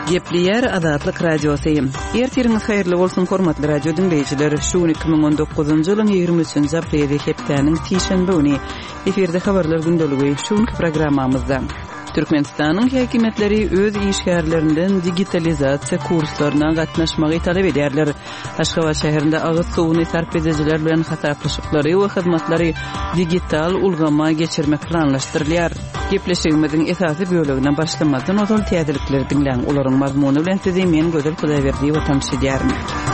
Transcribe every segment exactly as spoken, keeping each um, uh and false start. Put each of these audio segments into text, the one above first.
Gepleyer Azatlyk Radiosu. Ertiriniz hayırlı bolsun hormatly radio dinleyijiler. Şu iki bin on dokuzuncu ýylyň ýygrimi üçinji apreli hepdeniň tişenbe güni eferde habarlar gündöligi şu programmamyzda. Türkmenistanyň häkimetleri öz işgärlerinden digitalizasiýa kurslaryna gatnaşmagy talap ederler. Aşgabat şäherinde agyz suwuny sarp edejiler bilen hataplyşyklary we hyzmatlary digital ulgama geçirmek planlaşdyrylýar. Gepleşigimiziň esasy bölegine başlamadan ozal täzelikleri dinleň. Olaryň mazmuny bilen sizi men Gözel Hudaýberdi we tanışdyrýarym.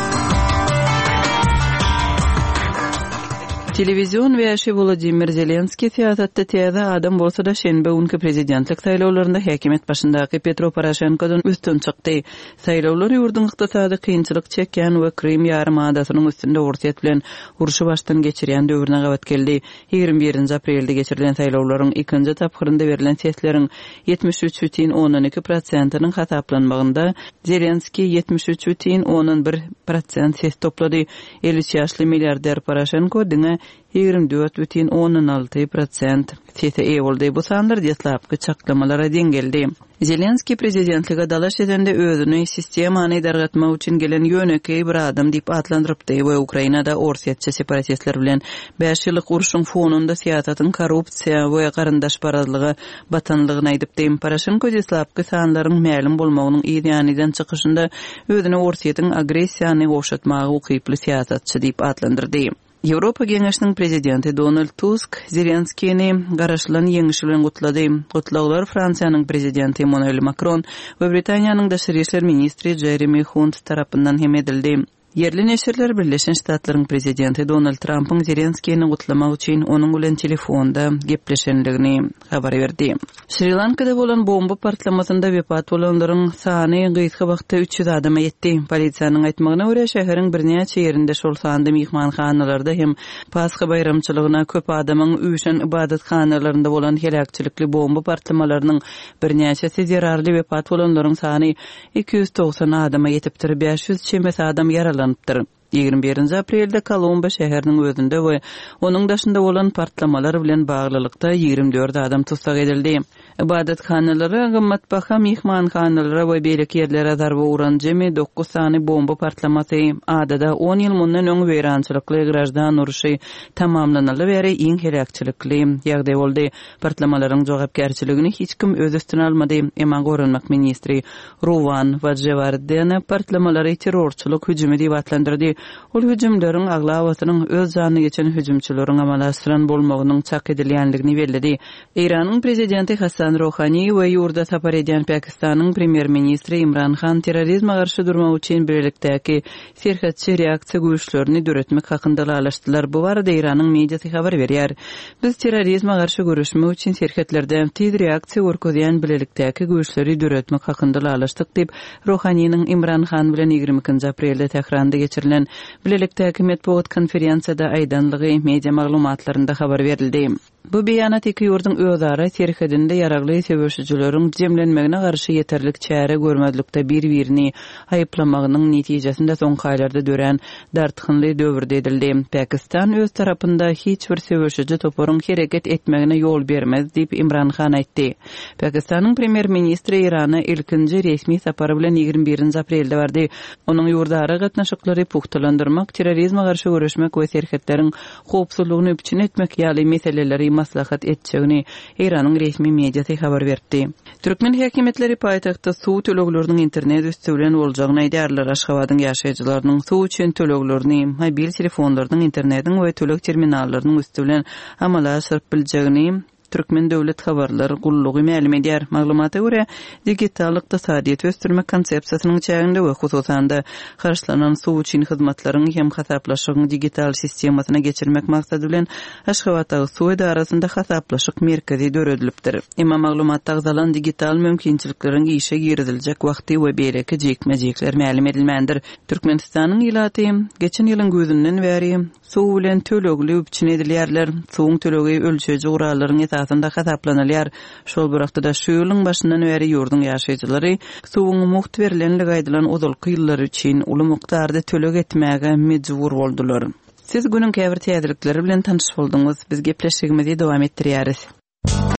Televizyon we Volodymyr Zelenskiy siyasatda täze adam bolsa da şenbe günkü prezidentlik saýlawlarynda häkimet başyndaky Petro Poroshenkodan üstün çykdy. Saýlawlar ýurdun ykdysady kynçylyk çekýän we Krim ýarymadasynyň üstünde ursiýet bilen uruşy başdan geçirýän döwrüne gabat geldi. ýygrimi birinji aprelde geçirilen saýlawlaryň ikinji tapgyrynda berilen sesleriň ýetmiş üç butun onuň iki prosentynyň hasaplanmagynda Zelenskiy ýetmiş üç butun onuň bir prosent ses toplady. elli üç ýaşly milliarder Poroshenko diňe ýygrimi dört butun onuň alty prosent sese eýe boldy. Bu sanlar deslapky çaklamalara den geldi. Zelenskiy prezidentlige dalaş edende özüni sistemany dargatmak üçin gelen ýöneki bir adam diýip atlandyrypdy we Ukrainada orsiýetçi separatistler bilen beş ýyllyk uruşyň fonunda siýasatyň korrupsiýa we garyndaşparazlygy batanlygyny aýdypdy. Poroshenko deslapky sanlaryň mälim bolmagynyň ýanydan çykyşynda özüni orsiýetiň agressiýany goşatmagy ukyply siýasatçy diýip atlandyrdy. Ýewropa Geňeşiniň prezidenti Donald Tusk Zelenskiýni garaşlanan ýeňişi bilen gutlady. Gutlaglar Fransiýanyň prezidenti Emmanuel Macron we Britaniýanyň daşary işler ministri Jeremy Hunt tarapyndan hem edildi. Yerli neşirler Birleşen Ştatlaryň prezidenti Donald Trump'yň Zelenskiýni gutlamak üçin onuň bilen telefonda gepleşenligini habar berdi. Sri Lankada bolan bomba partlamasynda wepat bolanlaryň sany gyýyky wagtda üç ýüz adama ýetdi. Polisiýanyň aýtmagyna görä şäheriň birnäçe ýerinde şol sanda mehmanhanalarda hem Paska bayramçylygyna köp adamyň üýşen ibadathanalaryndə bolan helakçylikli bomba partlamalarynyň birnäçesi zerarly wepat bolanlaryň sany iki yüz doksan adama ýetipdir. beş yüz çemes adam yaralandy. ýygrimi birinji aprelde Kolombo şäheriniň özünde we onuň daşynda bolan partlamalar bilen baglylykda ýygrimi dört adam tutsak edildi. Ibadathanalary, gymmatbaha mehmanhanalara we beýleki ýerlere zarba uran jemi dokuz sany bomba partlamasy adada on ýyl mundan öň weýrançylykly grajdan uruşy tamamlanaly beri iň helakçylykly ýagdaý boldy. Partlamalaryň jogapkärçiligini hiç kim öz üstüne almady. Emma Gorunmak ministri Ruvan Vajevardena partlamalary terrorçylyk hüjümi diýip atlandyrdy. Ol hüjümleriň aglawatynyň öz janyny geçen hüjümçileriň amalaşdyran bolmagynyň çak edilýänligini bellädi. Iranyň prezidenti Hasan Rohani we ýurda sapar edýän Pakistanyň premier ministri Imran Khan terrorizme garşy durmak üçin birlikdäki serhatçy reaksiýa güýçlerini döretmek hakynda alaşdylar. Bu barada Iranyň mediasy habar berýär. Biz terrorizme garşy görüşmek üçin serhatlerden tiz reaksiýa görkezýän birlikdäki güýçleri döretmek hakynda alaşdyk diýip Rohaniň Imran Khan bilen ýygrimi ikinji aprelde Tehranda geçirilen birlikdäki matbuat konferensiýada aýdanlygy media maglumatlarynda habar berildi. Bu beýanat iki ýurdun özara serhedinde yaragly sebäpçileriň jemlenmegine garşy ýeterlik çäre görmezlikde bir-birini aýyplamagynyň netijesinde soň haýlarda dören dartykynly döwürde edildi. Pakistan öz tarapynda hiç bir sebäpçi toparyň hereket etmegine ýol bermez diýip Imran Khan aýtdy. Pakistanyň premier ministri Irana ilkinji resmi sapary bilen ýygrimi birinji aprelde bardy. Onuň ýurdara gatnaşyklary puhtalandyrmak, terrorizme garşy görüşmek we serhetleriň howpsuzlygyny üçin etmek ýaly meseleleri maslahat etjegini Iranyň resmi mediasy habar berdi. Türkmen häkimetleri paýtagtda suw tölegleriniň internet üstü bilen boljagyny aýdarlar. Aşgabatyň ýaşaýjylarynyň suw üçin töleglerini, mobil telefonlarynyň internetiň we töleg terminallarynyň üstü bilen amalaşyryp biljegini Türkmen döwlet habarlary gullugy mälim edýär. Maglumata görä, digital ykdysadyýet ösdürmek konsepsiýasynyň çäginde we hususanda garşylanan suw üçin hyzmatlaryň hem hasaplaşygyň digital sistemasyna geçirmek maksady bilen Aşgabatdagy suw edarasynda hasaplaşyk merkezi döredilipdir. Emma maglumatda agzalan digital mümkinçilikleriň işe girdiljek wagty we beýleki jekmejekler mälim edilmändir. Türkmenistanyň ýylaty geçen ýylyň gözünden bäri suw bilen tölegli üçin edilýärler. Suwuň tölegi ölçeji gurallaryň esasında hasaplanylýar. Şol burakda şu ýylyň başyndan bäri ýurdun ýaşaýjylary suwuň muht berilenligi aýdylan uzalky ýyllar üçin uly mukdarda töleg etmäge mejbur boldular. Siz günün käbir täzelikleri bilen tanış boldyňyz. Biz gepleşigimizi dowam etdirýäris.